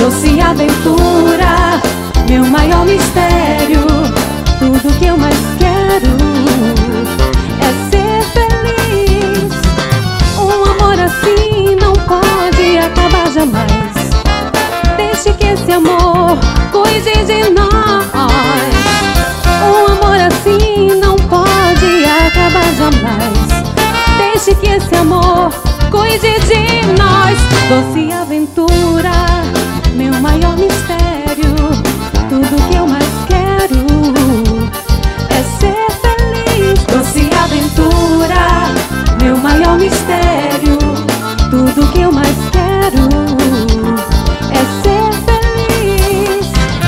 doce aventura, meu maior mistério. Tudo que eu mais quero é ser feliz. Um amor assim não pode acabar jamais. Deixe que esse amor cuide de nós. Um amor assim não pode acabar jamais. Deixe que esse amor cuide de nós. Doce aventura, meu maior mistério. Tudo que eu mais quero é ser feliz. Doce aventura, meu maior mistério. Tudo que eu mais quero é ser feliz.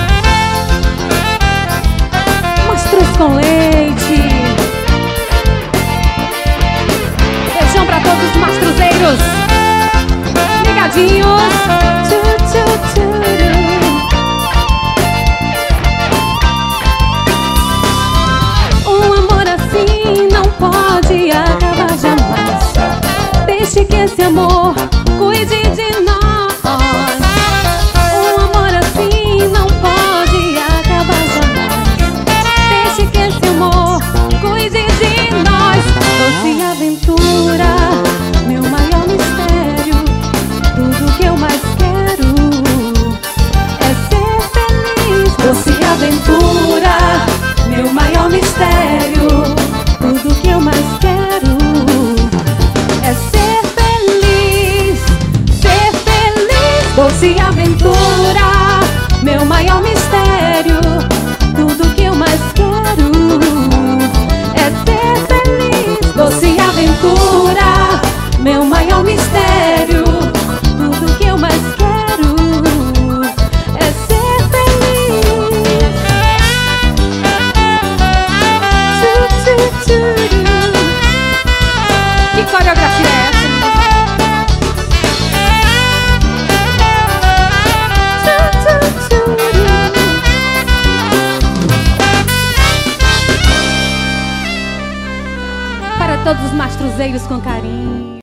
Mastros com leite. Beijão pra todos os mastruzeiros ligadinhos. Um amor assim não pode acabar jamais. Deixe que esse amor cuide de nós. Um amor assim não pode acabar jamais. Deixe que esse amor cuide de nós. Doce aventura, meu maior mistério. Tudo que eu mais quero é ser feliz. Doce aventura, meu maior mistério. Tudo que eu mais quero é ser feliz. Ser feliz. Doce aventura, meu maior mistério. Tudo que eu mais quero é ser feliz. Doce aventura, meu maior mistério. Tudo que eu mais quero é ser feliz. Que coreografia é essa? Para todos os mastruzeiros com carinho.